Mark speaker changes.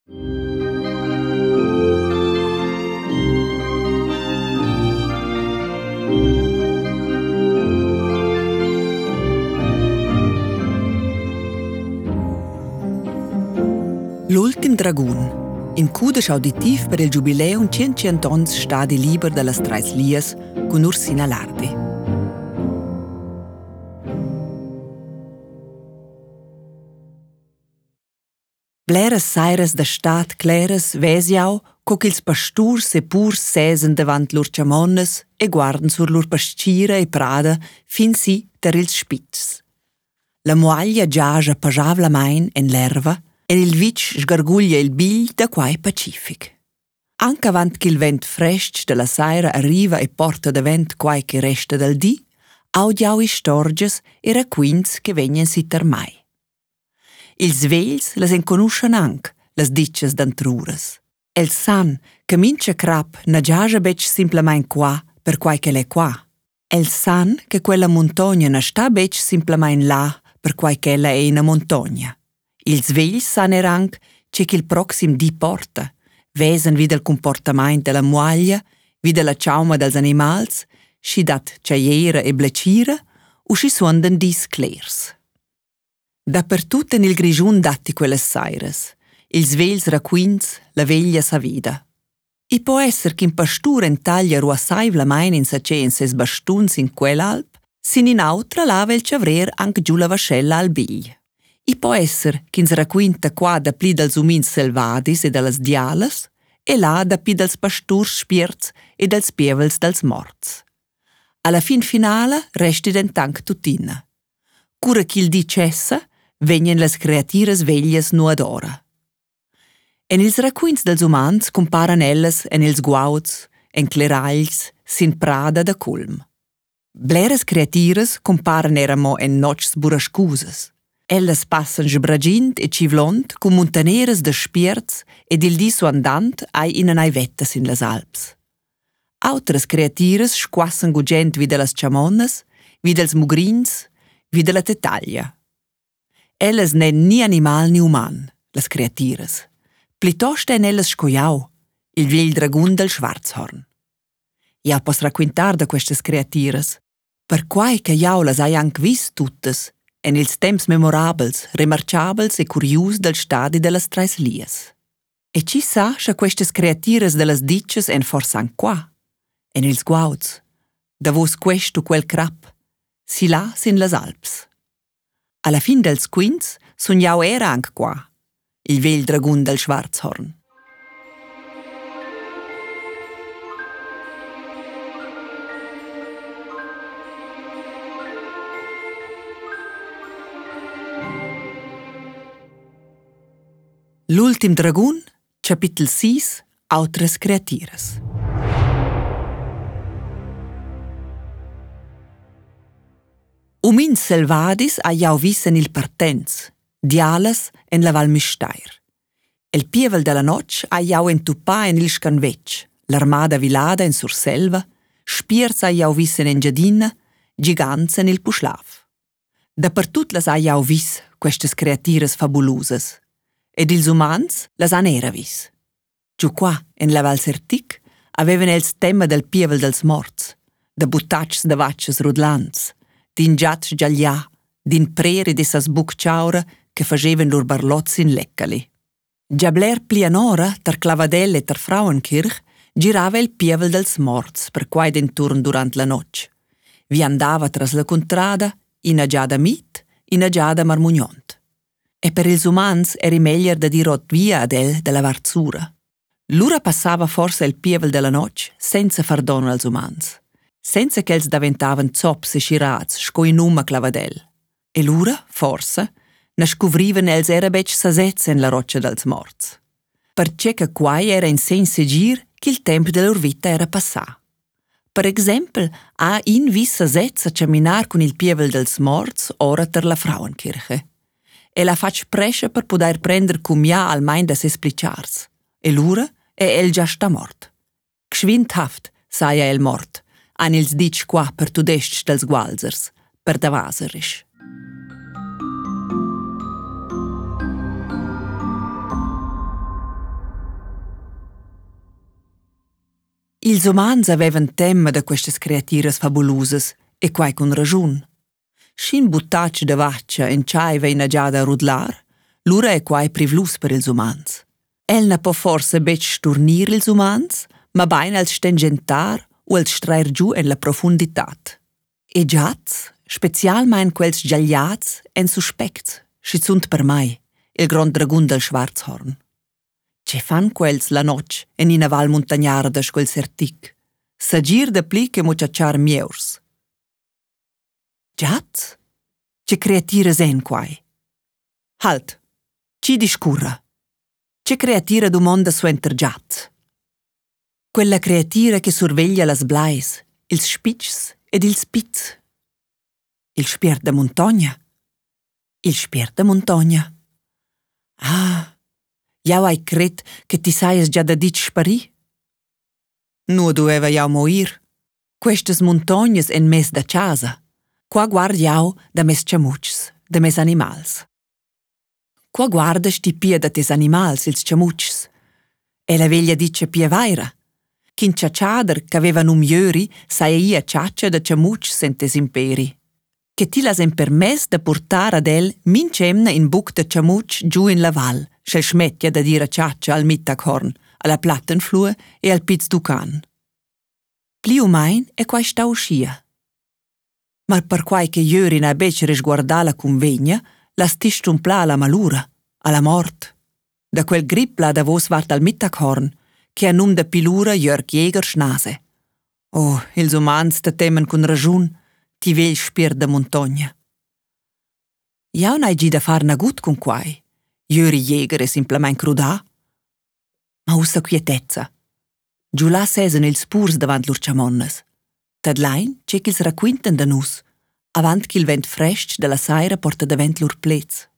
Speaker 1: L'ultim dragun, in cudesch auditiv per il giubileum 100 ans stadi liber de las Trais Lias con Ursina Lardi. Bleras saires da stat claras vesiau co ch'ils pasturs e purs sesen davant lur chamonnes e guardan sur lur pastgira e prada fin si ter ils spitz. La muaglia giaja pasavlamain en l'erva e il vic sgarguglia il bigl da quai pacific. Anche avant che il vent fresc de la saira arriva e porta da vent quai che resta dal di, audiau i storges e raquins che vegnan si termai. Ils vegls las enconuschan anc, las diccias d'antruras. El san che mincha crap na giaja bec simplamain qua per quai che l'è qua. El san che quella montogna na sta bec simplamain là per quai che ella è ina montogna. Ils vegls san anc che il proxim di porta, vesen vid il comportament della muaglia, vid la ciauma dels animals, schi dat ciaiera e blecira, o schi suondan dis clairs. Dappertut en il grigiun datti quelle saires, ils vegls raquins, la veglia sa vida. I può esser che in pastura in taglia ruassaiv la main in sace in ses bastuns in quell'alp, sin in autra lava il chavrer anche giù la vascella al bigl. I può esser che in raquinta qua da pli dels umins selvadis e dallas dialas, e là da pli dels pasturs spierz e dels pievels dels morts. Alla fin finala resti den tank tutina. Cura ch'il di cessa, vegnan las creatiras veglias nu ad ora. En ils raquins dels umans comparan ellas en ils guauds, en cleragls, sin prada da culm. Bleras creatiras comparan eramo en nocs burascusas. Ellas passan sbragint e civlont cu montaneras da spierz ed il di suandant ai in anai vettas in las Alps. Autras creatiras squassan gugent vid las chamonnas, vid els mugrins, vid la tetaglia. Ellas nen ni animal ni uman, las creatiras. Plitost en ellas scoiau, il viegl dragun del Schwarzhorn. Ja pos raquintar da questas creatiras, per quai che jau las hai anc vis tuttas, en ils temps memorabels, remarciabels e curius del stadi de las Trais Lias. E ci sa scha questas creatiras de las diccias en forsan qua, en ils guauds, da vos questo quel crap, si là sin las Alps. Alla fin dels quins sun jau era anche qua, il vel dragun del Schwarzhorn. L'ultim dragun, capitol 6, autres creatiras. Umins selvadis ha jau vissen il partenz, dialas en la Val Müstair. El pievel della noc ha jau entupà en il scanvetg, l'armada vilada en Surselva, spierz ha jau vissen en Giadina, gigants en il Puschlav. Dappertut las ha jau vis, questas creatiras fabulusas. Ed ils umans las han era vis. Giù qua, en la Val Sertic, avevan els tema del pievel dels morts, da buttatgs da vatches rudlants, din giats giaglià, din preri de sas bucciaura che facevan lur barlots in leccali. Giabler plianora, tar Clavadel e tar Frauenkirch, girava il pievel dels morts per quai denturn durant la noc. Vi andava tras la contrada, in agiada mit, in agiada marmugnont. E per ils umans eri meglier da dir ot via ad el de la varzura. L'ura passava forse il pievel della noc senza far dono als umans, senza che els daventavan zops e schirats sco in numa Clavadel. E l'ura, forse, nascuvrivan els era bec sasezza en la roccia dels morts. Perché che quai era in sen segir che il tempo della lor vita era passà. Per esempio, ha in vis sasezza camminar con il pievel dels morts ora ter la Frauenkirche. E la fac prescia per poder prender cum ja almain da ses plichars. E l'ura è el già sta mort. Gschwindhaft, saia el mort, han ils dic qua per tudestg dels gualzers, per davaserisch. Ils umans avevan tema da queste creatures fabulusas e quai con ragiun. Scin buttatg de vaccia en chai veina già da rudlar, l'ura è quai privlus per ils umans. El na po forse bec sturnir ils umans, ma bain als stengentar o als strair giù en la profunditat. E giats, specialmein quels giagliats, en suspects, schi sunt per mai, il grand dragun del Schwarzhorn. Ce fan quels la noc en ina val montagnarda squel sertic. S'agir de pli che muchachar mieurs. Giats? Ce creatires en quai? Halt! Ci discurra. Ce creatira domanda suenter giats? Quella creatira che sorveglia las blais, ils spitgs ed ils spitz. Il spiert de montagna? Il spiert de montagna. Ah! Jau hai cret che ti saies già da dit spari? Nu doveva jau moir. Questes montagnas en mes da casa. Qua guard jau da mes chamucs, da mes animals. Qua guarda sti pia da tes animals, ils chamucs. E la veglia dice pia vaira. Chin ciacciader c'aveva num jöri saia ia ciaccia da chamucs sentes imperi. Che ti las en permess da portar ad el mincemna in buc da chamuc giù in la val, schel schmettia da dire ciaccia al Mittaghorn, alla Plattenflur e al Piz Ducan. Pli umain è quai sta uscia. Ma per quai che jöri na becere sguarda la convegna, la stistumplà alla malura, alla mort. Da quel gripla da vos vart al Mittaghorn, che a num da pilura Jörg Jäger schnase. Oh, ils umans te temen con ragiun, ti vegl spier da montagna. Jau n'hai gi da far na gut con quai. Jöri Jäger è simplement crudà. Ma ussa quietezza. Giù là sesen ils purs davant lur chamonnes. Tadlein c'è ch'ils raquinten da nus, avant ch'il vent fresc della saira porta davent lur plez.